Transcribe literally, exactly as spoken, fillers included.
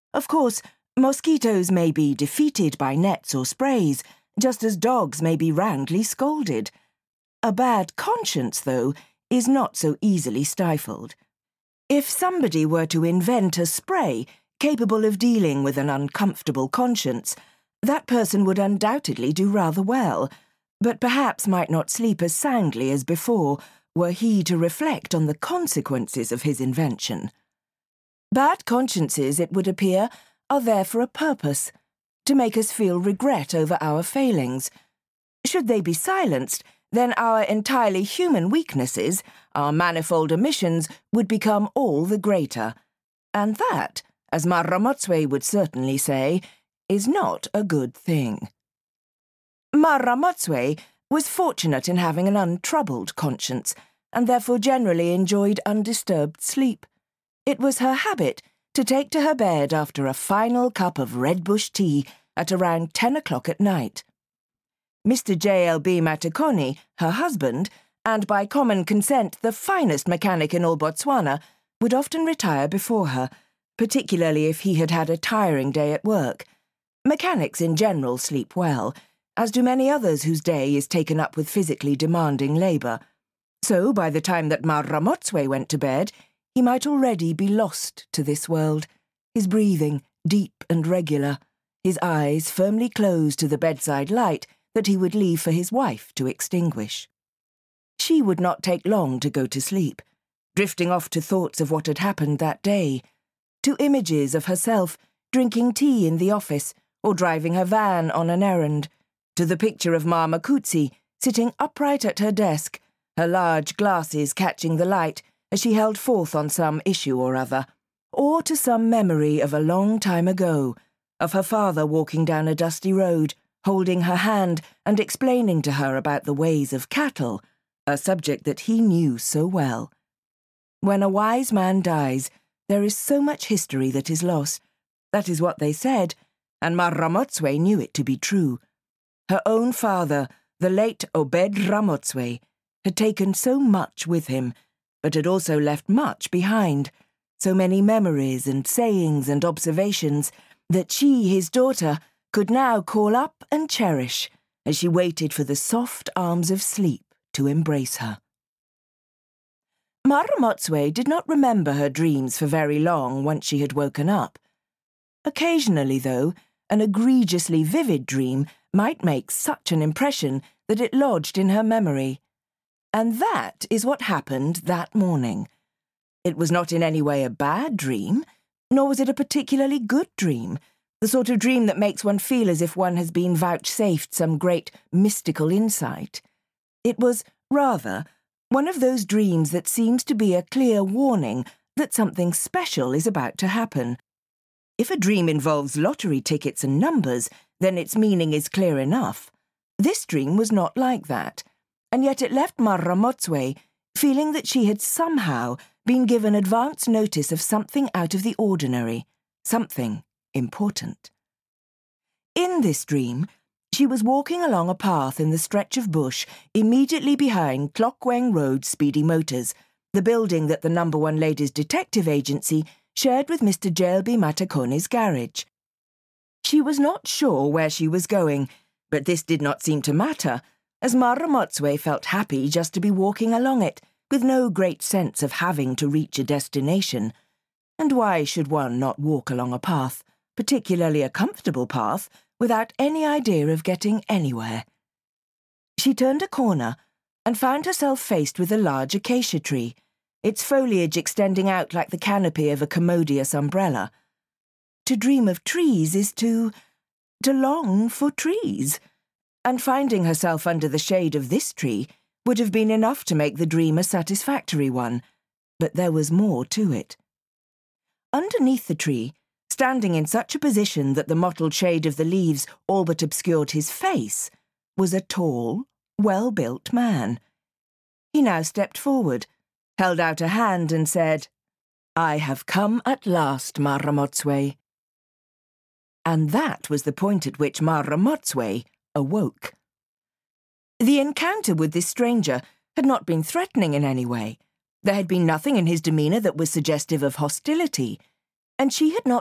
Of course, mosquitoes may be defeated by nets or sprays, just as dogs may be roundly scolded. A bad conscience, though, is not so easily stifled. If somebody were to invent a spray capable of dealing with an uncomfortable conscience, that person would undoubtedly do rather well, but perhaps might not sleep as soundly as before were he to reflect on the consequences of his invention. Bad consciences, it would appear, are there for a purpose, to make us feel regret over our failings. Should they be silenced, then our entirely human weaknesses, our manifold omissions, would become all the greater. And that, as Marra Motswe would certainly say, is not a good thing. Marra Motswe was fortunate in having an untroubled conscience, and therefore generally enjoyed undisturbed sleep. It was her habit to take to her bed after a final cup of red bush tea at around ten o'clock at night. Mister J L B Matekoni, her husband, and by common consent the finest mechanic in all Botswana, would often retire before her, particularly if he had had a tiring day at work. Mechanics in general sleep well, as do many others whose day is taken up with physically demanding labour. So, by the time that Marra Motswe went to bed, he might already be lost to this world, his breathing deep and regular, his eyes firmly closed to the bedside light that he would leave for his wife to extinguish. She would not take long to go to sleep, drifting off to thoughts of what had happened that day, to images of herself drinking tea in the office or driving her van on an errand, to the picture of Ma Makutsi sitting upright at her desk, her large glasses catching the light as she held forth on some issue or other, or to some memory of a long time ago, of her father walking down a dusty road, holding her hand and explaining to her about the ways of cattle, a subject that he knew so well. When a wise man dies, there is so much history that is lost. That is what they said, and Marra Motswe knew it to be true. Her own father, the late Obed Ramotswe, had taken so much with him, but had also left much behind, so many memories and sayings and observations that she, his daughter, could now call up and cherish as she waited for the soft arms of sleep to embrace her. Marra Motswe did not remember her dreams for very long once she had woken up. Occasionally, though, an egregiously vivid dream might make such an impression that it lodged in her memory. And that is what happened that morning. It was not in any way a bad dream, nor was it a particularly good dream, the sort of dream that makes one feel as if one has been vouchsafed some great mystical insight. It was, rather, one of those dreams that seems to be a clear warning that something special is about to happen. If a dream involves lottery tickets and numbers, then its meaning is clear enough. This dream was not like that, and yet it left Marra Motswe feeling that she had somehow been given advance notice of something out of the ordinary, something important. In this dream, she was walking along a path in the stretch of bush immediately behind Clockweng Road Speedy Motors, the building that the number one Ladies Detective Agency shared with Mister J L B Matekoni's garage. She was not sure where she was going, but this did not seem to matter, as Marra Motswe felt happy just to be walking along it, with no great sense of having to reach a destination. And why should one not walk along a path, particularly a comfortable path, without any idea of getting anywhere? She turned a corner and found herself faced with a large acacia tree, its foliage extending out like the canopy of a commodious umbrella. To dream of trees is to... to long for trees, and finding herself under the shade of this tree would have been enough to make the dream a satisfactory one, but there was more to it. Underneath the tree, standing in such a position that the mottled shade of the leaves all but obscured his face, was a tall, well-built man. He now stepped forward, held out a hand and said, "I have come at last, Marra Motswe." And that was the point at which Marra Motswe awoke. The encounter with this stranger had not been threatening in any way. There had been nothing in his demeanour that was suggestive of hostility, and she had not